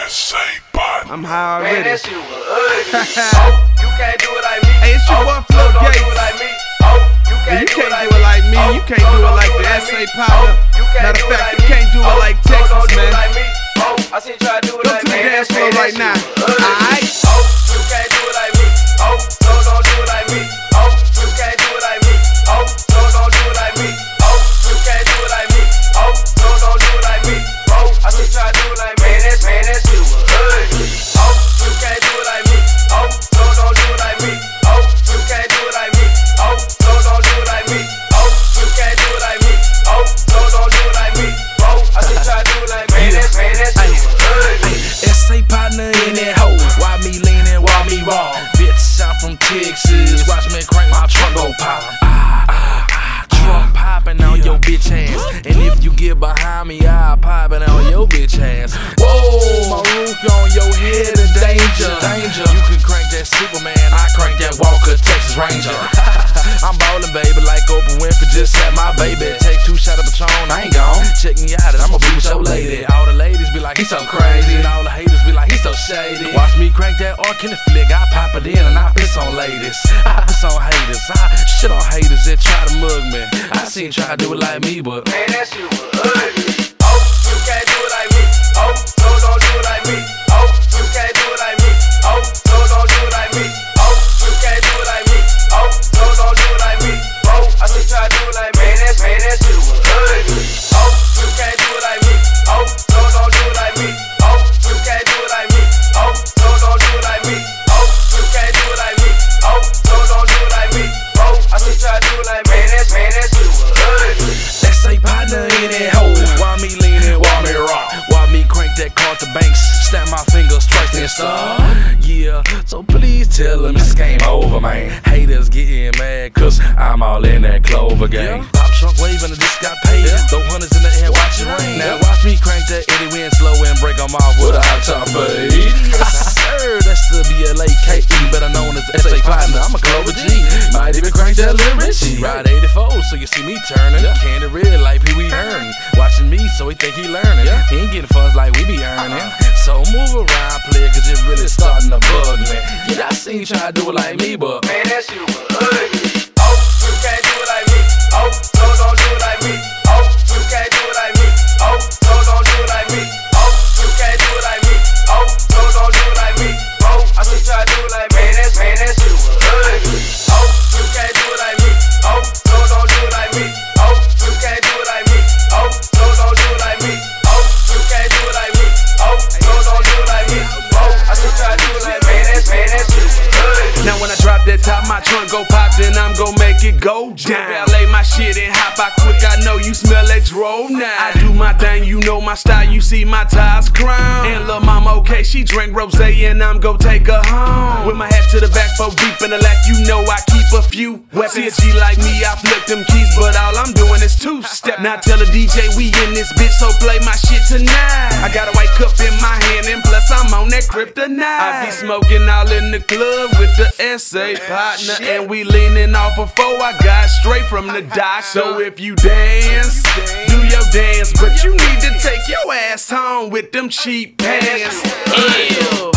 I'm high already. Man, that shit was ugly. Oh, you can't do it like me. Hey, it's your boy Flo don't Gates. do it like me. Oh, you can't do it like me. You can't do it like the SA partner. Matter of fact, you can't do it like Texas, man. Oh, I see you try to do it Go like to me. the dance floor right now. Alright. Oh, you can't do it like me. Oh, don't do it like me. Oh, you can't do it like me. Oh, don't do it like me. Oh, you can't do it like me. Oh, don't do it like me. Oh, I see you try to do it like me. Man, that shit was ugly. Oh, you can't do it like me. Oh, don't do it like me. Oh, you can't do it like me. Oh, don't do it like me. Oh, you can't do it like me. Oh, don't do it like me. Oh, I see you try to do it like me. Man, that shit was ugly. SA partner in that hoe. Why me leanin', why me raw? Bitch, I'm from Texas. Watch me crank my trunk go pop. Trunk poppin' on your bitch ass. And if you get behind me, I'll pop it on your bitch ass. Whoa, my roof on your head is danger. You can crank that Superman, I crank that Walker Texas Ranger. I'm ballin', baby, like Oprah Winfrey just had my baby. Take 2 shots of Patron, I ain't gone. Check me out, and I'ma be with your lady. All the ladies be like, he's so crazy, and all the haters be like, he's so shady. Watch me crank that R. Kelly flick, I pop it in and I piss on ladies. I piss on haters, I shit on haters that try to mug me. I seen you try to do it like me, but man, that shit was ugly. Oh, you can't do it like me. Oh, don't do it like me. Oh, you can't do it like me. Oh, don't do it like me. Oh, you can't do it like me. Oh, don't do it like me. Oh, I see you try to do it like me. Man, that shit was ugly. Oh, you can't do it like me. Oh, don't do it like me. Oh, you can't do it like me. Oh, don't do it like me. Oh, you can't do it like me. Oh, don't do it like me. Oh, I see you try to do it like me. Man, that shit was ugly. SA partner in that hoe. Why me leanin', why me rock? Why me crank that Carter Banks? Snap my fingers twice and start. Yeah, so please tell them it's game over, man. Haters getting mad cause I'm all in that Clover gang. Pop trunk waving, the disc got paid. Throw hundreds in the air, watch it rain. Now watch me crank that Eddie Winslow and break them off with a hot top fade. Yes sir, that's the BLAKE, better known as SA partner. I'm a Clover G. Might even crank that Lil Richie. Ride 84, so you see me turning. Candy red like Pee Wee Herman. Watching me, so he think he learning. He ain't getting funds like we be earning. So move around, player, cause it really starting to bug me. Yeah, I seen you try to do it like me, but man, that shit was ugly. Oh, you can't do it like me. Oh, don't do it like me. Oh, you can't do it like me. Oh, don't do it like me. Oh, you can't do it like me. Oh, don't do it like me. Oh, I see you try to do it like me. Man, that shit was ugly. Oh, you can't do it like me. Oh, don't do it like me. Oh, you can't do it like me. Oh, don't do it like me. Oh, you can't do it like me. Oh, don't do it like me. Oh, I see you try to do it like me. Man, that shit was ugly. Now when I drop that top, my trunk go pop, then I'm gon' make it go down. I lay my shit and hop out quick, I know you smell that dro now. I do my thing, you know my style, you see my ties crown. And lil' mama okay, she drink rosé and I'm gon' take her home. With my hat to the back, 4 deep in the lack, you know I keep a few weapons. See a G like me, I flip them keys, but all I'm doing is 2-step. Now tell the DJ we in this bitch, so play my shit tonight. I got a white cup in my hand and plus I'm on that kryptonite. I be smoking all in the club with the SA partner, and we leaning off a 4 I got straight from the dock. So if you dance, do your dance, but you need to take your ass home with them cheap pants. Ew.